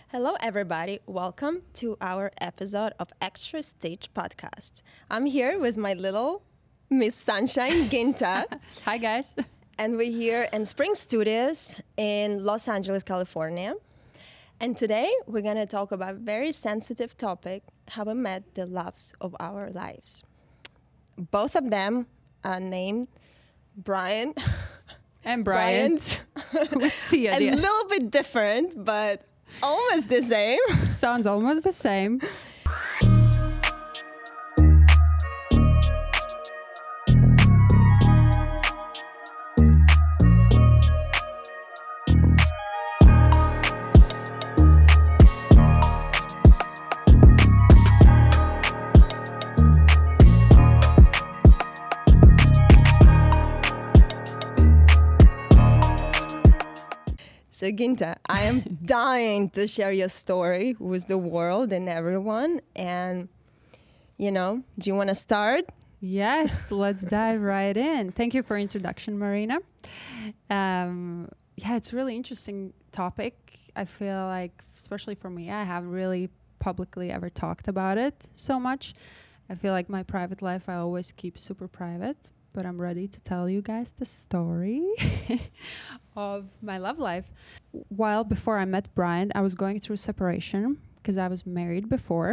Hello, everybody. Welcome to our episode of Extra Stage Podcast. I'm here with my little Miss Sunshine Ginta, Hi, guys. and we're here in Spring Studios in Los Angeles, California. And today we're going to talk about a very sensitive topic, how we met the loves of our lives. Both of them are named Brian. And Bryant. With T at A the end. little bit different, but almost the same. Sounds almost the same. So Ginta, I am dying to share your story with the world and everyone. And, do you want to start? Yes, let's dive right in. Thank you for introduction, Marina. It's a really interesting topic. I feel like, especially for me, I haven't really publicly ever talked about it so much. I feel like my private life I always keep super private, but I'm ready to tell you guys the story of my love life. While before I met Brian, I was going through separation because I was married before.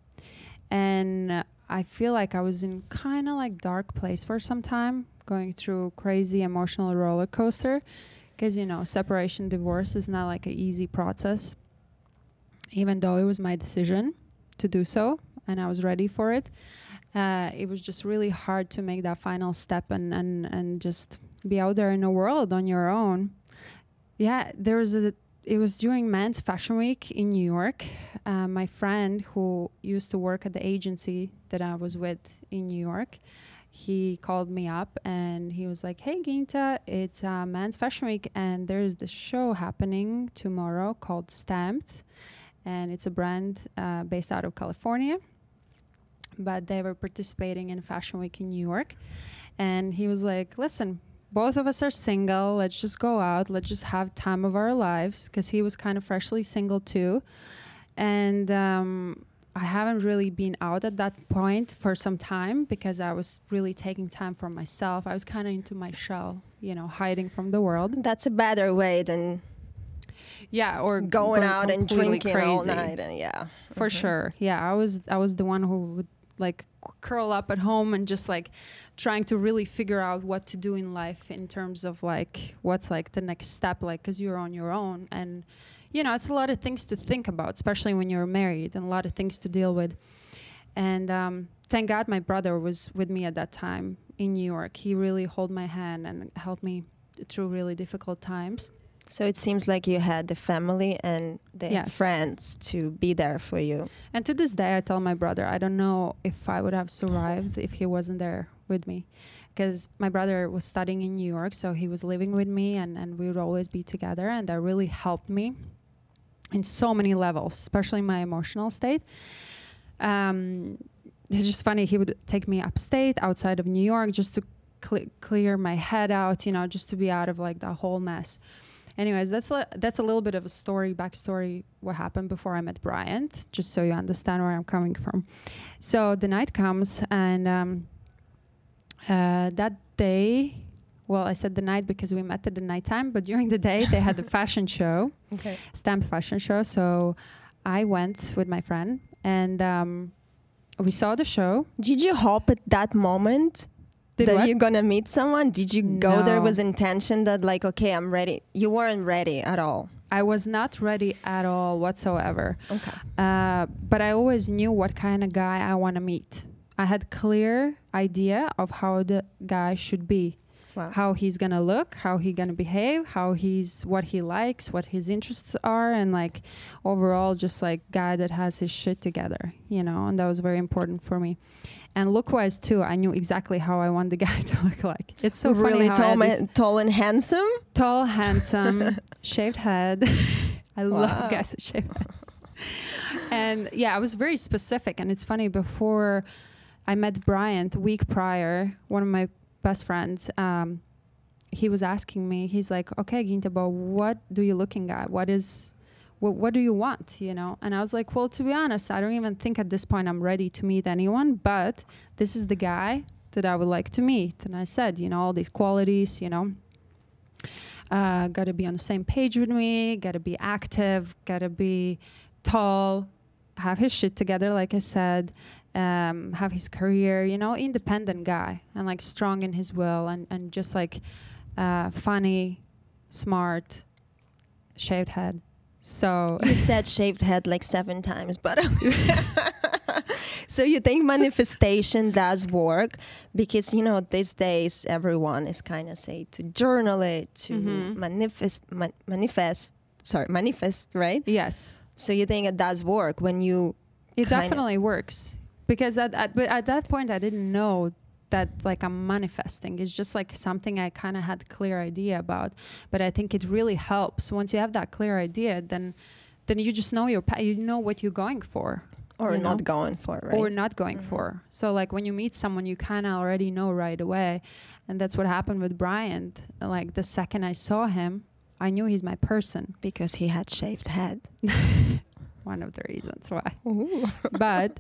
And I feel like I was in kind of like dark place for some time, going through crazy emotional roller coaster. Because, separation, divorce is not like an easy process, even though it was my decision to do so and I was ready for it. It was just really hard to make that final step and just be out there in the world on your own. Yeah, it was during Men's Fashion Week in New York. My friend who used to work at the agency that I was with in New York, he called me up and he was like, "Hey, Ginta, it's Men's Fashion Week and there's this show happening tomorrow called Stamped. And it's a brand based out of California. But they were participating in Fashion Week in New York." And he was like, "Listen, both of us are single. Let's just go out. Let's just have time of our lives." Because he was kind of freshly single too. And I haven't really been out at that point for some time because I was really taking time for myself. I was kind of into my shell, hiding from the world. That's a better way than Or going out and completely drinking crazy. all night. And For sure. Yeah, I was the one who would like curl up at home and just like trying to really figure out what to do in life in terms of like what's like the next step, like because you're on your own and it's a lot of things to think about, especially when you're married, and a lot of things to deal with. And thank God my brother was with me at that time in New York. He really held my hand and helped me through really difficult times. So it seems like you had the family and the Yes. friends to be there for you. And to this day, I tell my brother, I don't know if I would have survived if he wasn't there with me. Because my brother was studying in New York, so he was living with me, and we would always be together. And that really helped me in so many levels, especially my emotional state. It's just funny. He would take me upstate, outside of New York, just to clear my head out, just to be out of like the whole mess. Anyways, that's a little bit of a backstory, what happened before I met Bryant, just so you understand where I'm coming from. So the night comes, and that day, well, I said the night because we met at the nighttime, but during the day, they had the fashion show, Okay. Stamped fashion show. So I went with my friend, and we saw the show. Did you hope at that moment Did that what? you're going to meet someone? Did you go there No. with intention that like, okay, I'm ready? You weren't ready at all. I was not ready at all whatsoever. Okay. But I always knew what kind of guy I want to meet. I had clear idea of how the guy should be, Wow. how he's gonna look, how he gonna behave, what he likes, what his interests are, and like overall just like guy that has his shit together, and that was very important for me. And look-wise too, I knew exactly how I want the guy to look like. It's so really funny how I had this tall and handsome? tall, handsome, shaved head. I Wow. love guys with shaved head. And yeah, I was very specific. And it's funny, before I met Bryant, a week prior, one of my best friends, he was asking me, he's like, "Okay, Ginta, but what do you looking at? What what do you want, you know? And I was like, well, to be honest, I don't even think at this point I'm ready to meet anyone, but this is the guy that I would like to meet. And I said, you know, all these qualities, you know, got to be on the same page with me, got to be active, got to be tall, have his shit together, like I said, have his career, you know, independent guy, and like strong in his will, and just like funny, smart, shaved head. So You said shaved head like 7 times, but so you think manifestation does work? Because, you know, these days everyone is kind of say to journal it, to manifest, right? yes, So you think it does work when you it kinda- definitely works, because but at that point I didn't know that like I'm manifesting. It's just like something I kind of had a clear idea about, but I think it really helps once you have that clear idea. Then you just know you know what you're going for, or you know? not going for, right? Or not going for. So like when you meet someone, you kind of already know right away, and that's what happened with Brian. Like the second I saw him, I knew he's my person. Because he had shaved head. One of the reasons why. Ooh. But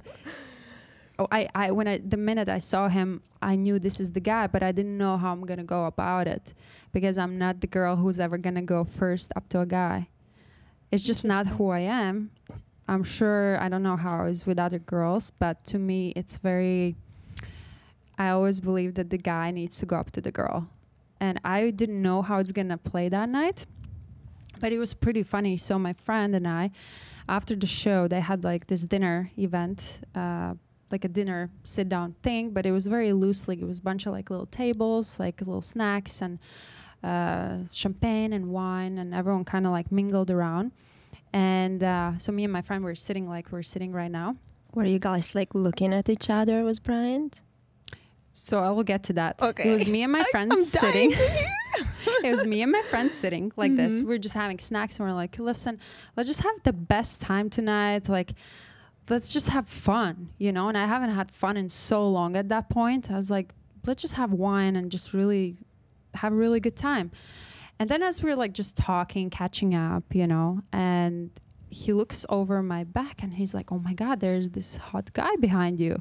the minute I saw him, I knew this is the guy, but I didn't know how I'm gonna go about it, because I'm not the girl who's ever gonna go first up to a guy. It's just not who I am. I'm sure, I don't know how it is with other girls, but to me it's very, I always believe that the guy needs to go up to the girl. And I didn't know how it's gonna play that night, but it was pretty funny. So my friend and I, after the show, they had like this dinner event, like a dinner sit down thing, but it was very loosely. It was a bunch of like little tables, like little snacks and champagne and wine, and everyone kind of like mingled around. And so me and my friend were sitting like we're sitting right now. Were you guys like looking at each other? Was Brian? So I will get to that. Okay. It was me and my friend I'm sitting. dying to hear. It was me and my friend sitting like this. We're just having snacks, and we're like, listen, let's just have the best time tonight. Like, let's just have fun, you know? And I haven't had fun in so long at that point. I was like, let's just have wine and just really have a really good time. And then as we were like just talking, catching up, you know, and he looks over my back and he's like, oh my God, there's this hot guy behind you.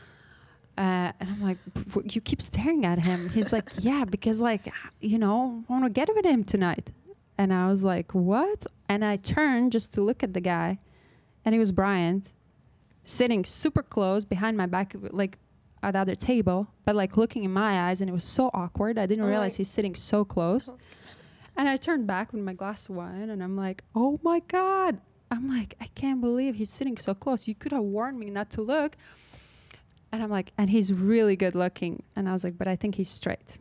And I'm like, you keep staring at him. He's like, yeah, because like, you know, I want to get with him tonight. And I was like, what? And I turned just to look at the guy, and it was Brian sitting super close behind my back, like at the other table, but like looking in my eyes, and it was so awkward. I didn't realize he's sitting so close. And I turned back with my glass of wine, and I'm like, oh my God. I'm like, I can't believe he's sitting so close. You could have warned me not to look. And I'm like, and he's really good looking. And I was like, but I think he's straight.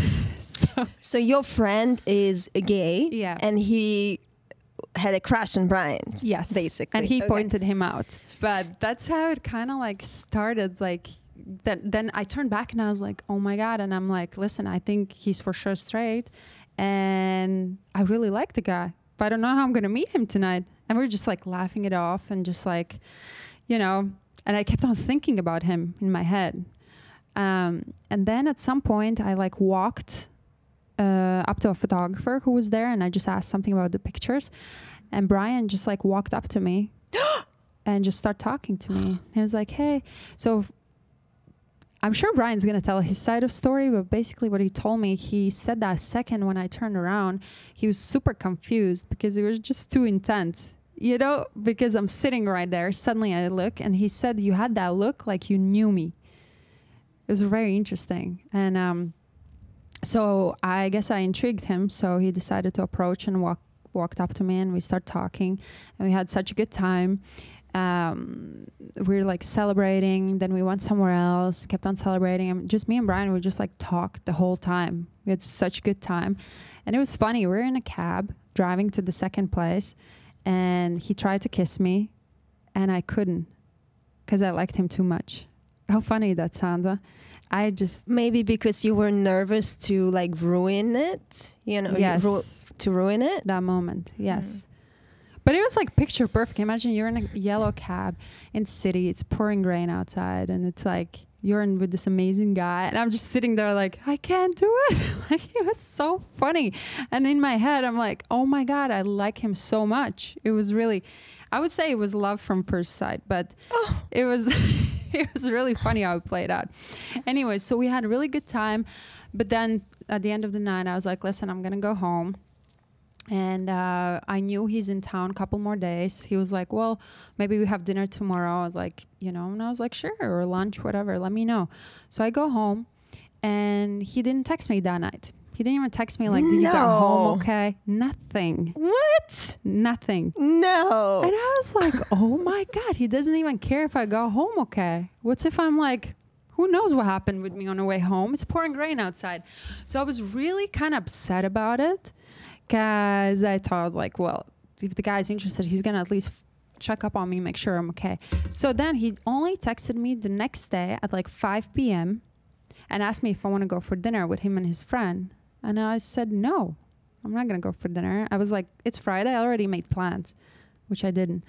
So your friend is gay, Yeah. and he had a crush on Brian. Yes. basically. And he Okay. pointed him out. But that's how it kind of like started. Like, then I turned back and I was like, oh my God. And I'm like, listen, I think he's for sure straight. And I really like the guy, but I don't know how I'm going to meet him tonight. And we're just like laughing it off and just like, you know, and I kept on thinking about him in my head. And then at some point I like walked up to a photographer who was there, and I just asked something about the pictures, and Brian just like walked up to me and just started talking to me. He was like, hey, so I'm sure Brian's going to tell his side of story, but basically what he told me, he said that second when I turned around, he was super confused because it was just too intense, you know, because I'm sitting right there. Suddenly I look, and he said, you had that look like you knew me. It was very interesting. And so I guess I intrigued him. So he decided to approach and walked up to me, and we started talking, and we had such a good time. We were like celebrating, then we went somewhere else, kept on celebrating, and just me and Brian, we just like talked the whole time. We had such a good time. And it was funny. We were in a cab driving to the second place, and he tried to kiss me, and I couldn't because I liked him too much. How funny that sounds, huh? I just... Maybe because you were nervous to like ruin it, you know, Yes. to ruin it. That moment, yes. But it was like picture perfect. Imagine you're in a yellow cab in city, it's pouring rain outside, and it's like you're in with this amazing guy. And I'm just sitting there like, I can't do it. Like, it was so funny. And in my head, I'm like, oh my God, I like him so much. It was really, I would say it was love from first sight, but it was, it was really funny how it played out. Anyway, so we had a really good time. But then at the end of the night, I was like, listen, I'm going to go home. And I knew he's in town a couple more days. He was like, well, maybe we have dinner tomorrow. I was like, and I was like, sure, or lunch, whatever, let me know. So I go home and he didn't text me that night. He didn't even text me like, did you get home okay? Nothing. What? Nothing. No. And I was like, oh my God, he doesn't even care if I go home okay. What's if I'm like, who knows what happened with me on the way home? It's pouring rain outside. So I was really kind of upset about it. Because I thought, like, well, if the guy's interested, he's going to at least check up on me, make sure I'm okay. So then he only texted me the next day at like 5 p.m. and asked me if I want to go for dinner with him and his friend. And I said, no, I'm not going to go for dinner. I was like, it's Friday. I already made plans, which I didn't.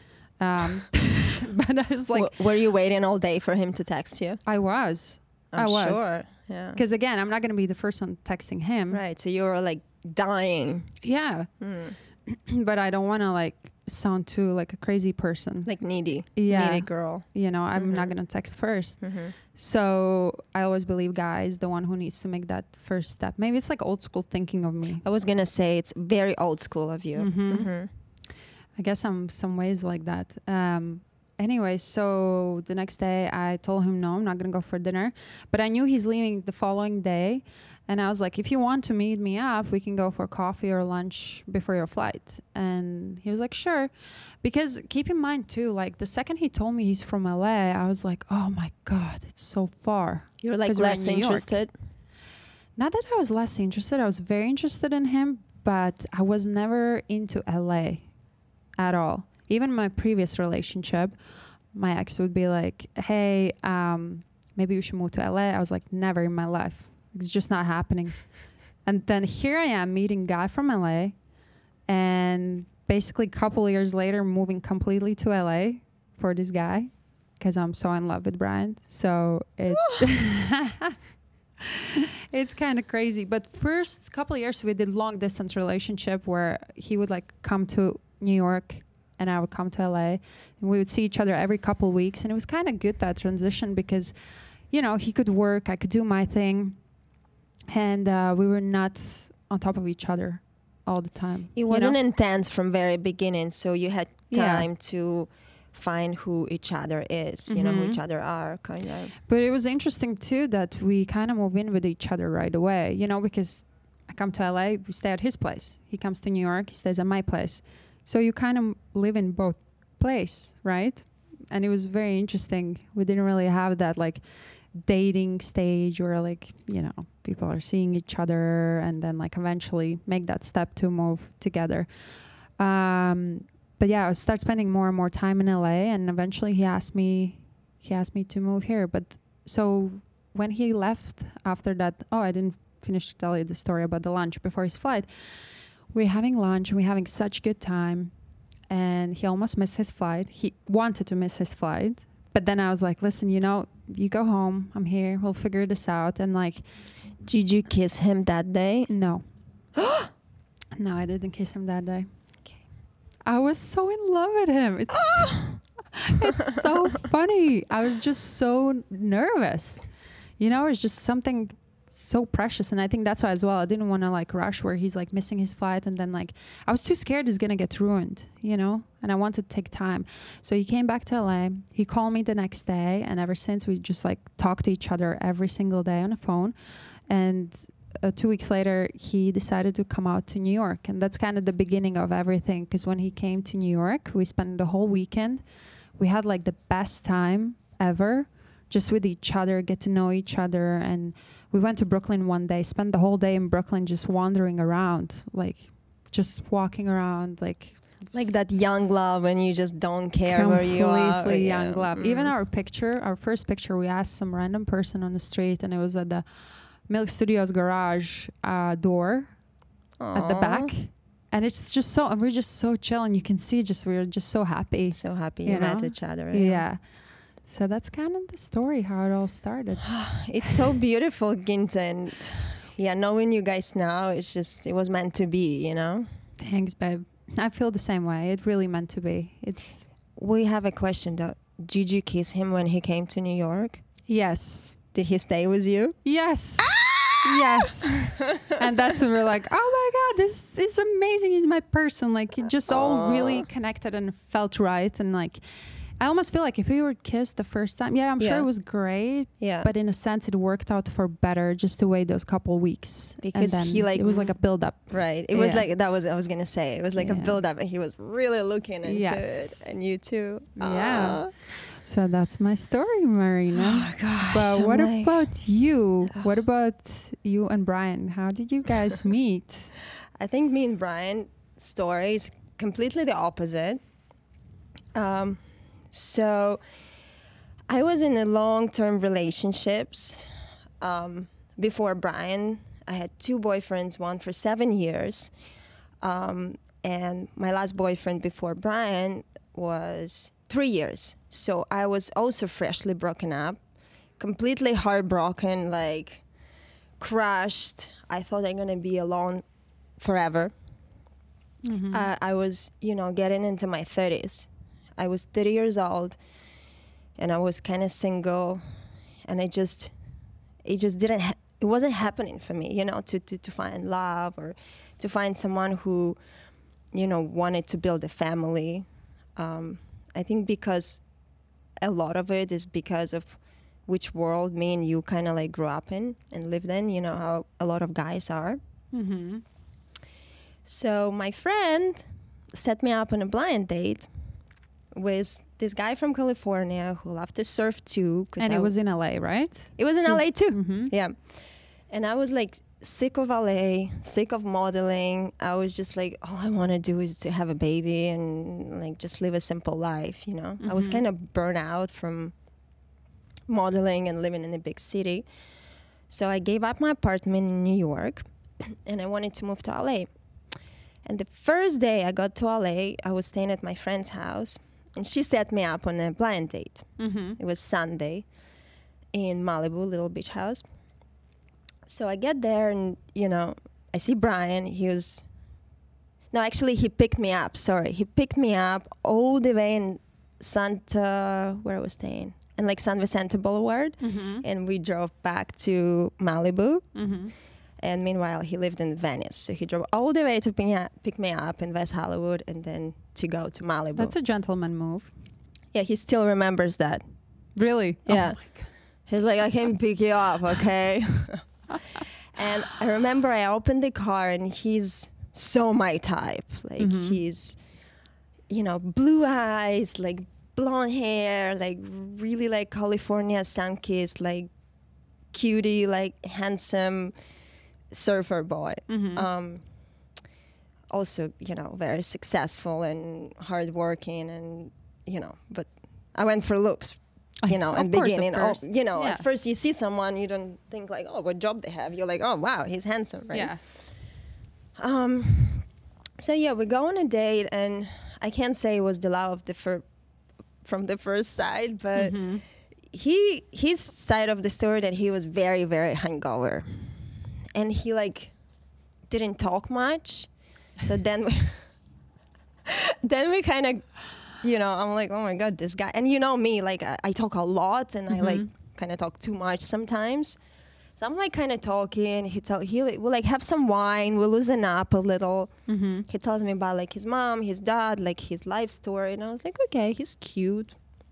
But I was like... Were you waiting all day for him to text you? I was. I'm sure. Yeah. Because again, I'm not going to be the first one texting him. Right. So you were like dying. Yeah. But I don't want to like sound too like a crazy person. Like needy. Yeah. Needy girl. I'm not going to text first. So I always believe guy is the one who needs to make that first step. Maybe it's like old school thinking of me. I was going to say it's very old school of you. I guess I'm some ways like that. Anyway, so the next day I told him, no, I'm not going to go for dinner. But I knew he's leaving the following day. And I was like, if you want to meet me up, we can go for coffee or lunch before your flight. And he was like, sure. Because keep in mind, too, like the second he told me he's from LA, I was like, oh, my God, it's so far. You're like less interested? Not that I was less interested. I was very interested in him, but I was never into LA at all. Even my previous relationship, my ex would be like, hey, maybe you should move to LA. I was like, never in my life. It's just not happening. And then here I am meeting a guy from LA and basically a couple years later moving completely to LA for this guy because I'm so in love with Brian. So it's kind of crazy. But first couple of years we did long distance relationship where he would like come to New York and I would come to LA and we would see each other every couple of weeks. And it was kind of good, that transition, because, he could work, I could do my thing. And we were not on top of each other all the time. It wasn't intense from very beginning, so you had time to find who each other is, who each other are, kind of. But it was interesting, too, that we kind of move in with each other right away, because I come to LA, we stay at his place. He comes to New York, he stays at my place. So you kind of live in both places, right? And it was very interesting. We didn't really have that, like, dating stage where like people are seeing each other and then like eventually make that step to move together. But yeah, I start spending more and more time in LA, and eventually he asked me to move here. But so when he left after that, I didn't finish to tell you the story about the lunch before his flight. We're having lunch and we're having such good time, and he almost missed his flight. He wanted to miss his flight. But then I was like, listen, you go home. I'm here. We'll figure this out. And like... Did you kiss him that day? No. No, I didn't kiss him that day. Okay. I was so in love with him. It's so funny. I was just so nervous. It's just something so precious. And I think that's why as well, I didn't want to like rush where he's like missing his flight. And then like, I was too scared it's going to get ruined, and I wanted to take time. So he came back to LA. He called me the next day. And ever since we just like talked to each other every single day on the phone. And 2 weeks later, he decided to come out to New York. And that's kind of the beginning of everything. Because when he came to New York, we spent the whole weekend. We had like the best time ever just with each other, get to know each other. And we went to Brooklyn one day, spent the whole day in Brooklyn just wandering around, like just walking around, like that young love when you just don't care where you are. Completely young love. Even our first picture, we asked some random person on the street, and it was at the Milk Studios garage door at the back. And it's just and we're just so chill, and you can see we're just so happy. So happy you met each other. Yeah. So that's kind of the story, how it all started. It's so beautiful, Ginta. And yeah, knowing you guys now, it was meant to be, you know? Thanks, babe. I feel the same way. It really meant to be. We have a question though. Did you kiss him when he came to New York? Yes. Did he stay with you? Yes. Yes. And that's when we're like, oh my God, this is amazing. He's my person. Like, it just all really connected and felt right. And like, I almost feel like if we were kissed the first time, I'm sure it was great. Yeah. But in a sense, it worked out for better just to wait those couple weeks. Because and then it was like a build up. Right. It was like, I was going to say, it was like a build up and he was really looking into it. And you too. Yeah. So that's my story, Marina. Oh gosh. But what about you? What about you and Brian? How did you guys meet? I think me and Brian's story is completely the opposite. So I was in a long-term relationships before Brian. I had 2 boyfriends, one for 7 years. And my last boyfriend before Brian was 3 years. So I was also freshly broken up, completely heartbroken, like crushed. I thought I'm going to be alone forever. Mm-hmm. I was, getting into my 30s. I was 30 years old and I was kind of single, and it wasn't happening for me, to find love or to find someone who, wanted to build a family. I think because a lot of it is because of which world me and you kind of like grew up in and lived in, how a lot of guys are. Mm-hmm. So my friend set me up on a blind date with this guy from California who loved to surf too. And it was in LA, right? It was in LA too. Mm-hmm. Yeah. And I was like sick of LA, sick of modeling. I was just like, all I want to do is to have a baby and like just live a simple life, Mm-hmm. I was kind of burnt out from modeling and living in a big city. So I gave up my apartment in New York and I wanted to move to LA. And the first day I got to LA, I was staying at my friend's house. And she set me up on a blind date. Mm-hmm. It was Sunday in Malibu, little beach house. So I get there and, I see Brian. He picked me up. Sorry. He picked me up all the way in where I was staying? In like San Vicente Boulevard. Mm-hmm. And we drove back to Malibu. Mm-hmm. And meanwhile, he lived in Venice. So he drove all the way to pick me up in West Hollywood and then to go to Malibu. That's a gentleman move. Yeah, he still remembers that. Really? Yeah. Oh my God. He's like, I can pick you up, okay? And I remember I opened the car and he's so my type. Like he's, blue eyes, like blonde hair, like really like California sun-kissed, like cutie, like handsome surfer boy. Mm-hmm. Also, very successful and hardworking and, but I went for looks, and beginning. At first you see someone, you don't think like, oh, what job they have. You're like, oh, wow, he's handsome, right? Yeah. So yeah, we go on a date and I can't say it was the love from the first side, but his side of the story that he was very, very hungover. And he like didn't talk much. So then we kind of, I'm like, oh my God, this guy. And me, like I talk a lot and I like kind of talk too much sometimes. So I'm like kind of talking. We'll like have some wine. We'll loosen up a little. Mm-hmm. He tells me about like his mom, his dad, like his life story. And I was like, okay, he's cute.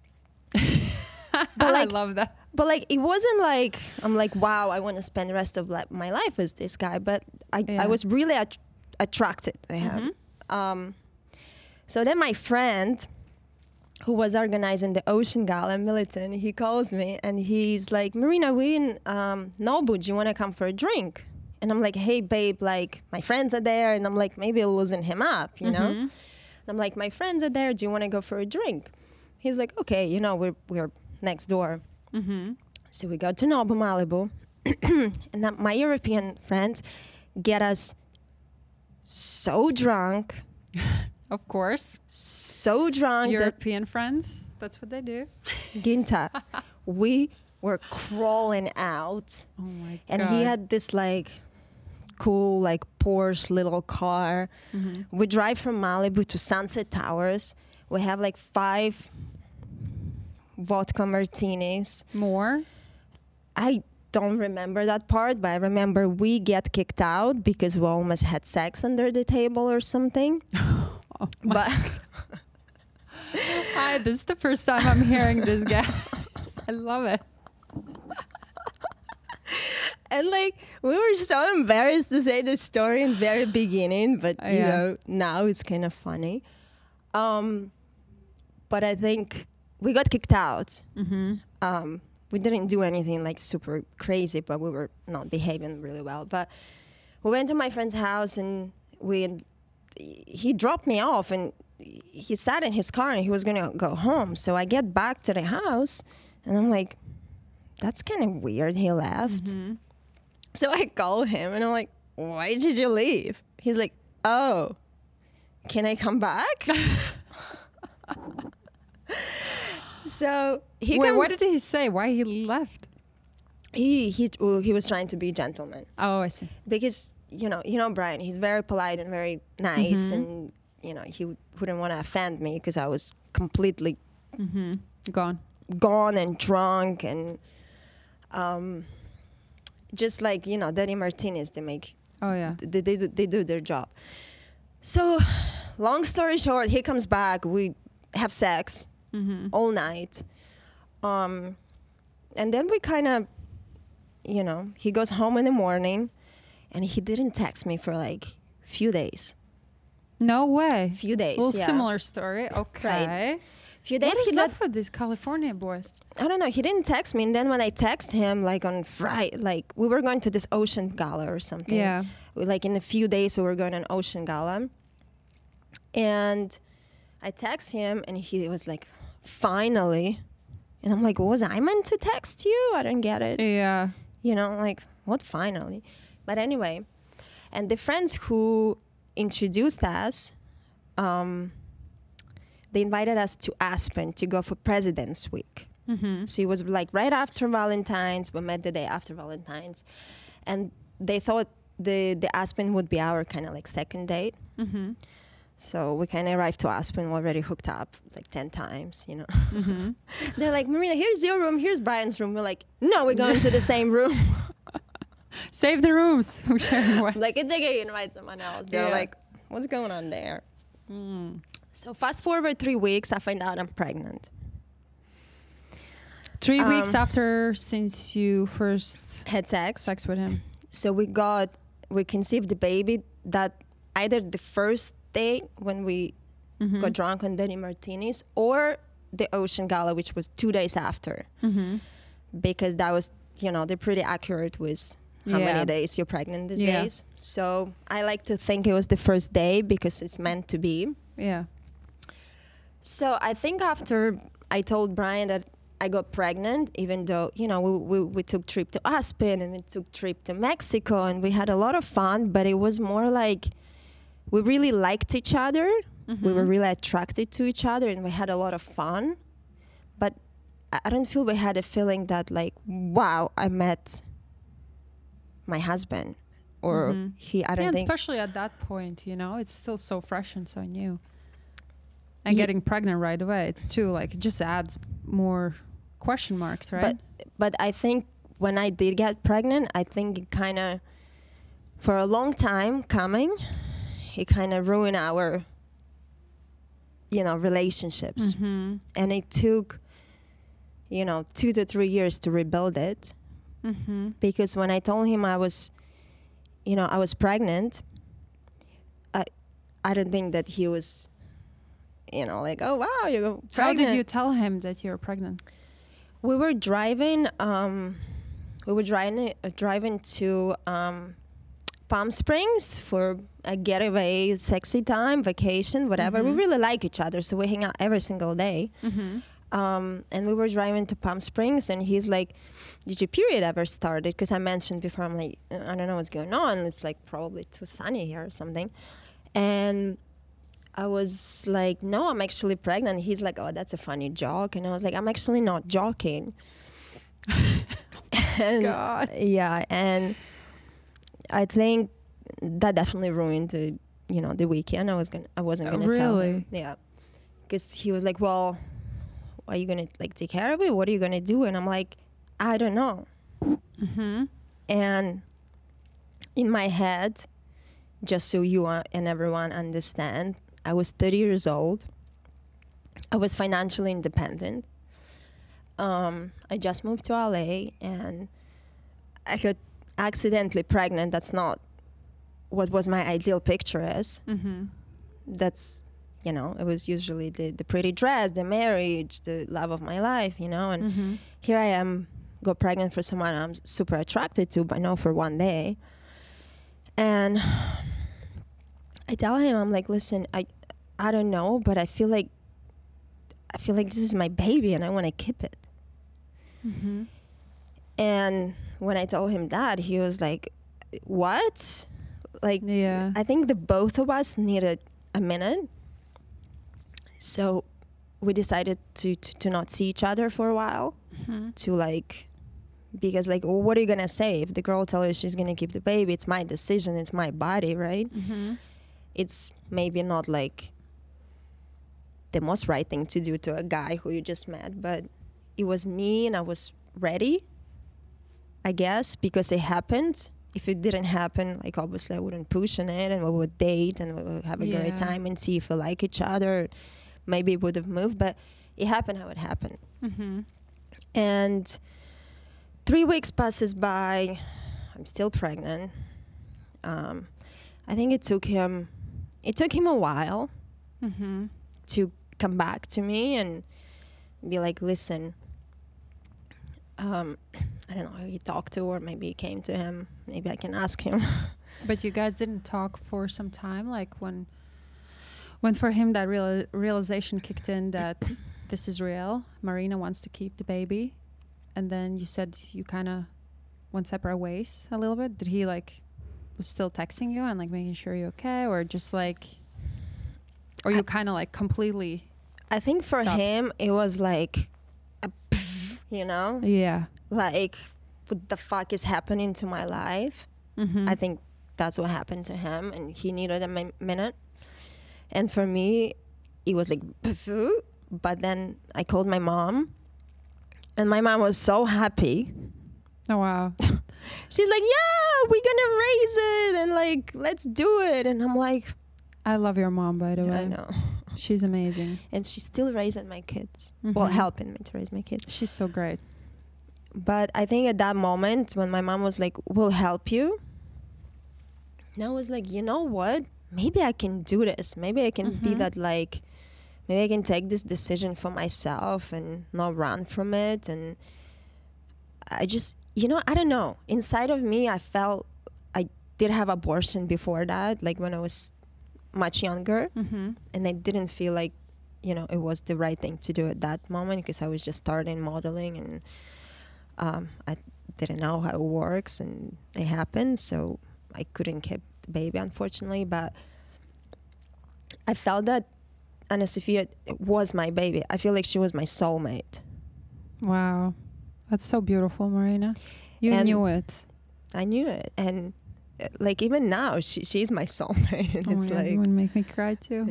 But like, I love that. But like, it wasn't like, I'm like, wow, I want to spend the rest of my life with this guy. But I was really attracted to him. Mm-hmm. So then my friend, who was organizing the Ocean Gala in Milton, he calls me and he's like, Marina, we in Nobu, do you want to come for a drink? And I'm like, hey, babe, like my friends are there. And I'm like, maybe I'll loosen him up, know? And I'm like, my friends are there. Do you want to go for a drink? He's like, okay, we're next door. Mm-hmm. So we go to Nobu, Malibu. And my European friends get us so drunk. Of course. So drunk. European friends. That's what they do. Ginta, we were crawling out, Oh my and god. he had this like cool like Porsche little car. We drive from Malibu to Sunset Towers. We have like 5 vodka martinis. More? I don't remember that part, but I remember we get kicked out because we almost had sex under the table or something. Oh my But Hi, this is the first time I'm hearing this, guys. I love it. and like we were so embarrassed to say the story in the very beginning, but you Yeah. know, now it's kind of funny. But I think we got kicked out. We didn't do anything like super crazy, but we were not behaving really well. But we went to my friend's house, and he dropped me off, and he sat in his car, and he was gonna go home. So I get back to the house, and I'm like, that's kind of weird. He left. So I call him, and I'm like, why did you leave? He's like, oh, can I come back? So he Wait, comes- what did he say? Why he left? he was trying to be a gentleman, Oh, I see. because you know Brian, he's very polite and very nice, and you know he wouldn't want to offend me because I was completely Gone. gone and drunk, and just like, you know, dirty martinis, they make Oh, yeah. they do their job. So long story short, he comes back, we have sex all night, and then we kind of, you know, he goes home in the morning, and he didn't text me for like few days. No way. Few days, Well, yeah. similar story. Okay. Few days What he is got, up with these California boys? I don't know, he didn't text me, and then when I text him, like on Friday, like we were going to this ocean gala or something. Yeah. Like in a few days we were going on ocean gala, and I text him, and he was like, finally. And I'm like, was I meant to text you? I don't get it. Yeah. You know, like, what finally? But anyway, and the friends who introduced us, they invited us to Aspen to go for President's Week. So it was like right after Valentine's. We met the day after Valentine's. And they thought the Aspen would be our kind of like second date. So we kind of arrived to Aspen already hooked up like 10 times, you know. They're like, Marina, here's your room, here's Brian's room. We're like, no, we're going to the same room. Save the rooms. We're sharing one. Like, it's okay, you invite someone else. They're Yeah. like, what's going on there? So fast forward 3 weeks, I find out I'm pregnant. 3 weeks after since you first Had sex. sex with him. So we conceived the baby that either the first day when we got drunk on dirty martinis, or the ocean gala, which was 2 days after. Because that was, you know, they're pretty accurate with how Yeah. many days you're pregnant these Yeah. days. So I like to think it was the first day because it's meant to be. Yeah. So I think after I told Brian that I got pregnant, even though, you know, we took trip to Aspen and we took trip to Mexico and we had a lot of fun, but it was more like we really liked each other. We were really attracted to each other and we had a lot of fun. But I don't feel we had a feeling that like, wow, I met my husband. Or I Yeah, don't and think. especially at that point, you know, it's still so fresh and so new. And Ye- getting pregnant right away, it's too, like, it just adds more question marks, right? But I think when I did get pregnant, I think it kind of, for a long time coming, it kind of ruined our, you know, relationships. And it took, you know, 2 to 3 years to rebuild it. Because when I told him I was, you know, I was pregnant, I don't think that he was, you know, like, oh, wow, you're pregnant. How did you tell him that you're pregnant? We were driving. Driving to Palm Springs for a getaway, sexy time, vacation, whatever. We really like each other, so we hang out every single day. And we were driving to Palm Springs, and he's like, "Did your period ever started?" Because I mentioned before, I'm like, I don't know what's going on. It's like probably too sunny here or something. And I was like, no, I'm actually pregnant. He's like, oh, that's a funny joke. And I was like, I'm actually not joking. And God. yeah, and I think that definitely ruined the weekend. I wasn't gonna tell him. Really? Yeah, because he was like, well, are you gonna like take care of it? What are you gonna do? And I'm like, I don't know. Mm-hmm. And in my head, just so you and everyone understand, I was 30 years old. I was financially independent. I just moved to LA and I got accidentally pregnant. That's not what was my ideal picture is. Mm-hmm. That's, it was usually the pretty dress, the marriage, the love of my life, and Mm-hmm. here I am, got pregnant for someone I'm super attracted to, but no, for one day. And I tell him, I'm like, listen, I don't know, but I feel like this is my baby and I want to keep it. Mm-hmm. And when I told him that, he was like, what? Like, Yeah. I think the both of us needed a minute. So we decided to not see each other for a while, Mm-hmm. because well, what are you going to say? If the girl tells you she's going to keep the baby, it's my decision, it's my body, right? Mm-hmm. It's maybe not like the most right thing to do to a guy who you just met, but it was me and I was ready, I guess, because it happened. If it didn't happen, like obviously I wouldn't push on it and we would date and we would have a great Yeah. time and see if we like each other. Maybe it would have moved, but it happened how it happened. Mm-hmm. And 3 weeks passes by. I'm still pregnant. I think it took him a while Mm-hmm. to come back to me and be like, listen, I don't know who he talked to, or maybe he came to him. Maybe I can ask him. But you guys didn't talk for some time, like when for him that realization kicked in that this is real. Marina wants to keep the baby, and then you said you kind of went separate ways a little bit. Did he was still texting you and making sure you're okay, or just or you kind of completely? I think for Stopped. him, it was like, Yeah. like, what the fuck is happening to my life? Mm-hmm. I think that's what happened to him, and he needed a minute. And for me, it was like, but then I called my mom, and my mom was so happy. Oh wow. She's like, yeah, we're gonna raise it, and let's do it. And I'm like, I love your mom, by the way. I know. She's amazing. And she's still raising my kids. Well, Mhm. helping me to raise my kids. She's so great. But I think at that moment when my mom was like, we'll help you, and I was like, you know what? Maybe I can do this. Maybe I can be Mhm. that, maybe I can take this decision for myself and not run from it. And I just, I don't know. Inside of me, I felt I did have abortion before that, when I was much younger. Mm-hmm. And I didn't feel like, it was the right thing to do at that moment, because I was just starting modeling and I didn't know how it works, and it happened. So I couldn't keep the baby, unfortunately. But I felt that Anna Sophia was my baby. I feel like she was my soulmate. Wow. That's so beautiful, Marina. You And- knew it. I knew it. And even now, she's my soulmate. And Oh it's my God, you would make me cry too.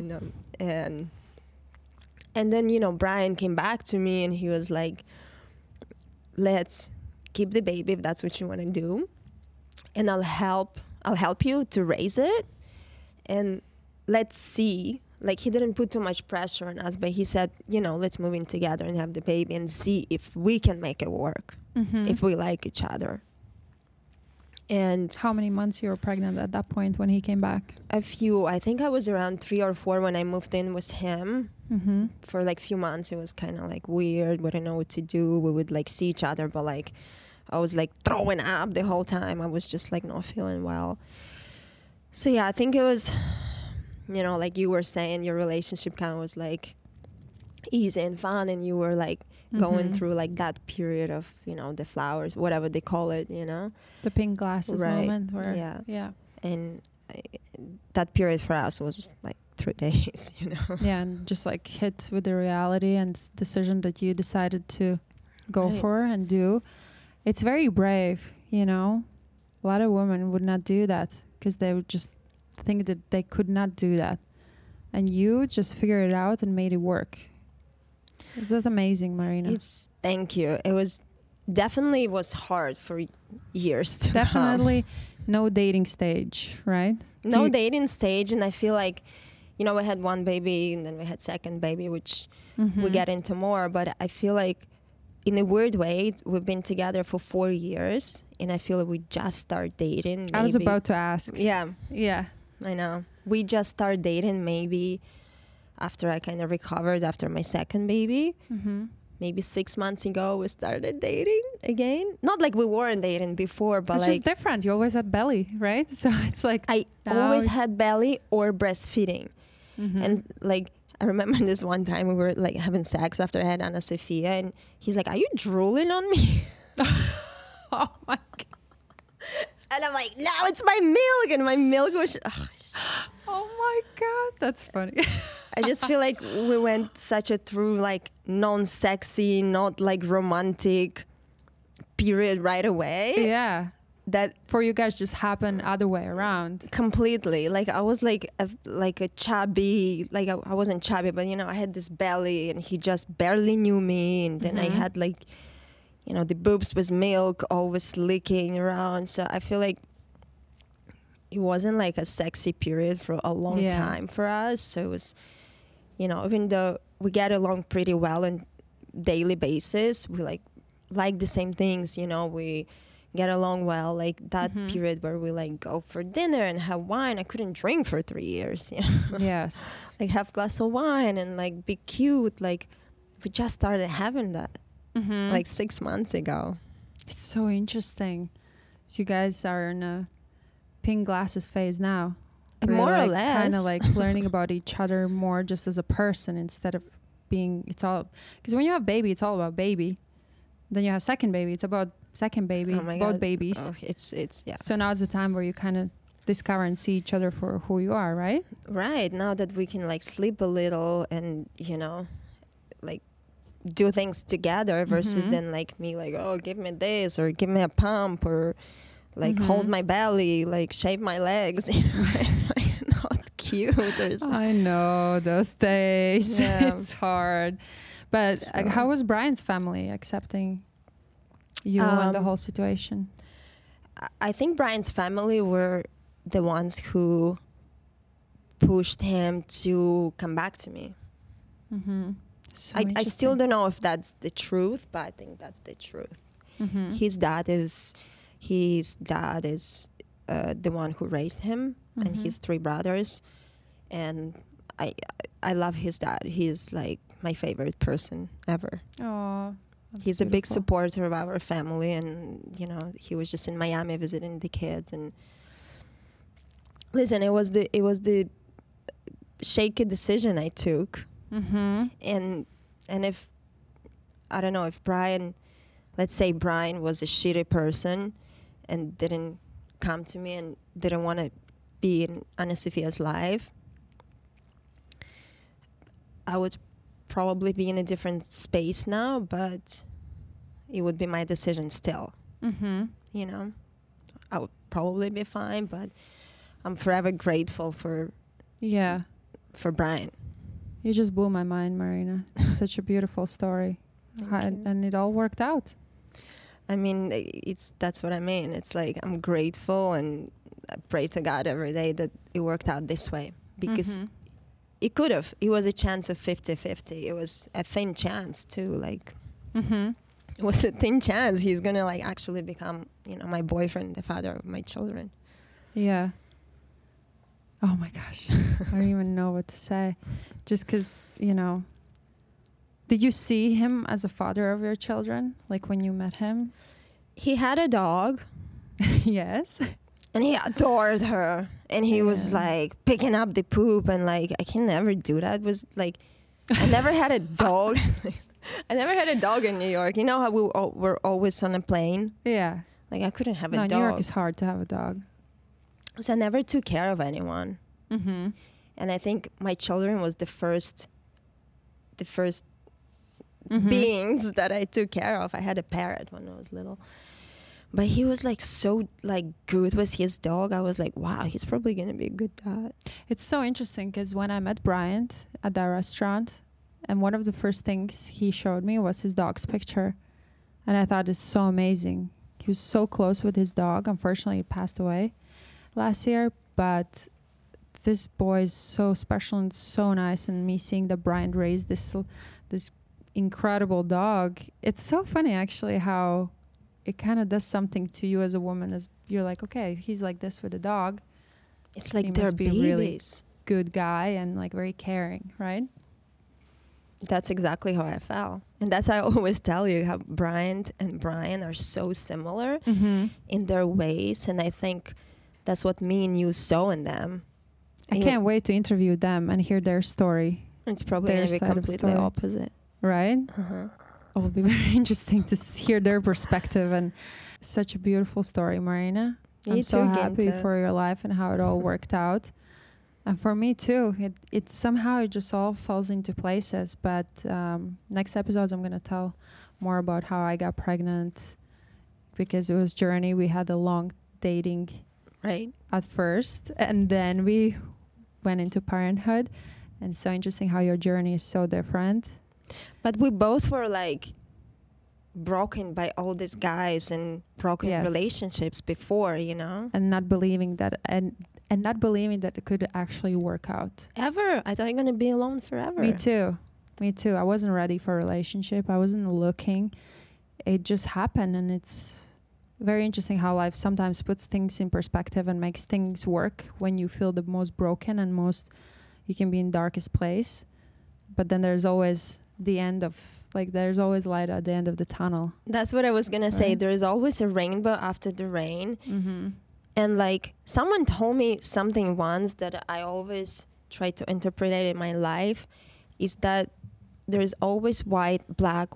And then, Brian came back to me and he was like, let's keep the baby if that's what you want to do. And I'll help you to raise it. And let's see. He didn't put too much pressure on us, but he said, let's move in together and have the baby and see if we can make it work, Mm-hmm. if we like each other. And How many months you were pregnant at that point when he came back? I think I was around 3 or 4 when I moved in with him. Mm-hmm. For a few months, it was kind of weird. We didn't know what to do. We would see each other, but I was throwing up the whole time. I was just not feeling well. So yeah, I think it was, you were saying, your relationship kind of was easy and fun, and you were going Mhm. through that period of the flowers, whatever they call it, The pink glasses Right. moment where Yeah. yeah. and that period for us was 3 days, you know. Yeah, and just like hit with the reality and decision that you decided to go Right. for and do. It's very brave, you know. A lot of women would not do that because they would just think that they could not do that. And you just figured it out and made it work. This is amazing, Marina. Thank you. It was definitely was hard for years to come. Definitely no dating stage, right? No dating stage, and I feel like, you know, we had one baby and then we had second baby, which we get into more, but I feel like in a weird way, we've been together for 4 years, and I feel like we just started dating. I was maybe- about to ask. Yeah, Yeah. I know. We just started dating maybe after I kind of recovered after my second baby. Maybe 6 months ago, we started dating again. Not like we weren't dating before, but It's like just different. You always had belly, right? So it's like I now- always had belly or breastfeeding. And like, I remember this one time we were like having sex after I had Anna Sophia, and he's like, "Are you drooling on me?" oh my god. And I'm like, "No, it's my milk." And my milk was, Oh my god, that's funny. I just feel like we went such a through like non-sexy, not like romantic period right away. Yeah. That For you guys just happened other way around. completely, like I was like a chubby, like I wasn't chubby, but you know, I had this belly and he just barely knew me. And then I had like, you know, the boobs with milk always leaking around. So I feel like it wasn't like a sexy period for a long Yeah. time for us. So it was, you know, even though we get along pretty well on daily basis, we like the same things, you know, we get along well. Like that period where we like go for dinner and have wine. I couldn't drink for 3 years, you know. Yes. Like have glass of wine and like be cute. Like we just started having that like 6 months ago. It's so interesting. So you guys are in a pink glasses phase now. More or Kind of less. like learning about each other more just as a person instead of being, it's all, because when you have baby, it's all about baby. Then you have second baby, it's about second baby, Oh my both God. babies. Oh, it's yeah. So now it's the time where you kind of discover and see each other for who you are, right? Right, now that we can like sleep a little and, you know, like do things together versus then like me like, oh, give me this or give me a pump or like hold my belly, like shave my legs. You know, it's like not cute or something. I know those days. Yeah. It's hard. But So- how was Brian's family accepting you and the whole situation? I think Brian's family were the ones who pushed him to come back to me. So I still don't know if that's the truth, but I think that's the truth. His dad is the one who raised him and his 3 brothers, and I love his dad. He's like my favorite person ever. Oh, He's a big supporter of our family, and you know, he was just in Miami visiting the kids. And listen, it was the shaky decision I took. And if I don't know, if Brian, let's say Brian was a shitty person and didn't come to me and didn't want to be in Anna Sophia's life, I would probably be in a different space now, but it would be my decision still. You know, I would probably be fine, but I'm forever grateful for Brian. You just blew my mind, Marina. It's such a beautiful story. And it all worked out. I mean, that's what I mean. It's like I'm grateful and I pray to God every day that it worked out this way, because it could have. It was a chance of 50-50. It was a thin chance too. Like it was a thin chance he's gonna like actually become, you know, my boyfriend, the father of my children. Yeah. Oh my gosh. I don't even know what to say. Just because, you know, did you see him as a father of your children? Like when you met him? He had a dog Yes. and he adored her, and he was like picking up the poop, and like I can never do that. It was like I never had a dog. I never had a dog in New York. You know how we're always on a plane? Yeah. Like I couldn't have No, a New York dog. is hard to have a dog. So I never took care of anyone. And And I think my children was the first Mhm. beings that I took care of. I had a parrot when I was little. But he was like so like good with his dog. I was like, wow, he's probably gonna be a good dad. It's so interesting because when I met Bryant at that restaurant, and one of the first things he showed me was his dog's picture. And I thought it's so amazing. He was so close with his dog. Unfortunately, he passed away last year. But this boy is so special and so nice. And me seeing that Bryant raised this incredible dog, it's so funny actually how it kind of does something to you as a woman. As you're like, okay, he's like this with a dog. It's like He they're must be a really babies. good guy and like very caring, right? That's exactly how I felt. And that's how I always tell you how Bryant and Brian are so similar Mm-hmm. in their ways. And I think that's what me and you saw in them. I And can't wait to interview them and hear their story, It's probably their going to be side of completely story. opposite. right? Uh-huh. It will be very interesting to hear their perspective, and such a beautiful story, Marina. You I'm so too, happy Ginta. for your life and how it all worked out. And for me too, it somehow it just all falls into places. But next episodes, I'm going to tell more about how I got pregnant, because it was journey. We had a long dating Right? at first, and then we went into parenthood. And so interesting how your journey is so different. But we both were like broken by all these guys and broken Yes. relationships before, you know? And not believing that and not believing that it could actually work out. Ever. I thought you're going to be alone forever. Me too. I wasn't ready for a relationship. I wasn't looking. It just happened, and it's very interesting how life sometimes puts things in perspective and makes things work when you feel the most broken and most you can be in darkest place. But then there's always the end of, like, there's always light at the end of the tunnel. That's what I was going to say. Right. There is always a rainbow after the rain. Mm-hmm. And like someone told me something once that I always try to interpret it in my life is that there's always white, black,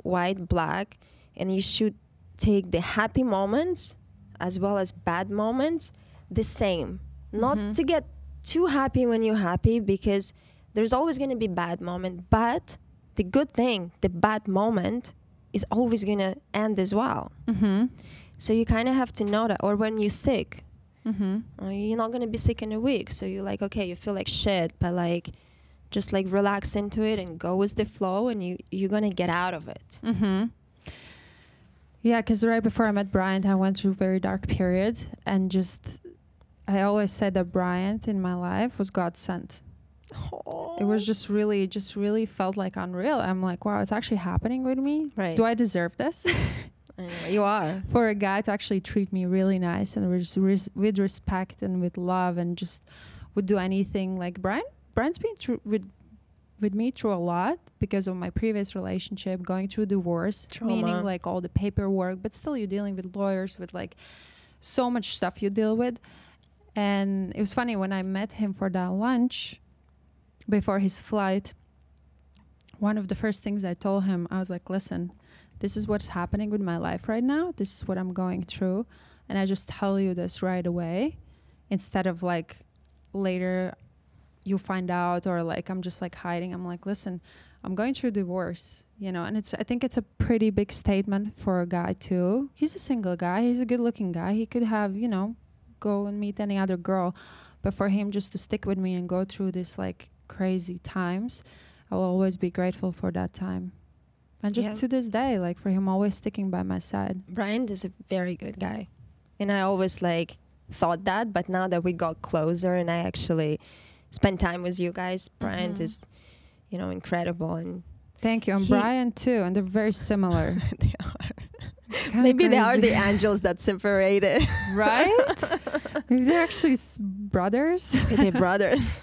and you should take the happy moments as well as bad moments the same. Not Mhm. to get too happy when you're happy, because there's always going to be bad moment, but the good thing, the bad moment is always going to end as well. Mm-hmm. So you kind of have to know that. Or when you're sick, Mm-hmm. you're not going to be sick in a week. So you're like, okay, you feel like shit, but like, just like relax into it and go with the flow, and you're going to get out of it. Mm-hmm. Yeah, because right before I met Bryant, I went through a very dark period, and just, I always said that Bryant in my life was God sent. It was just really felt like unreal. I'm like, wow, it's actually happening with me. Right. Do I deserve this? I know, you are. For a guy to actually treat me really nice and with respect and with love, and just would do anything. Like Brian's been through with me through a lot because of my previous relationship, going through divorce, Trauma. meaning like all the paperwork, but still you're dealing with lawyers, with like so much stuff you deal with. And it was funny when I met him for that lunch before his flight. One of the first things I told him, I was like, listen, this is what's happening with my life right now. This is what I'm going through. And I just tell you this right away, instead of like later you find out, or like I'm just like hiding. I'm like, listen, I'm going through divorce, you know. And I think it's a pretty big statement for a guy too. He's a single guy. He's a good looking guy. He could have, you know, go and meet any other girl. But for him just to stick with me and go through this like crazy times, I will always be grateful for that time. And just Yeah. to this day, like for him always sticking by my side. Brian is a very good guy. And I always like thought that, but now that we got closer and I actually spend time with you guys, Brian Mhm. is, you know, incredible. And Thank you. And He- Brian too. And they're very similar. they are. It's kinda Maybe they are crazy. the angels that separated. Right? Maybe they're actually brothers. They're brothers.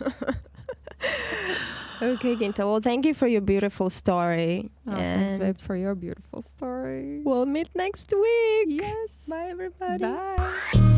Okay, Ginta. Well, thank you for your beautiful story. Oh, thanks, and babe, for your beautiful story. we'll meet next week. Yes. Bye, everybody. Bye.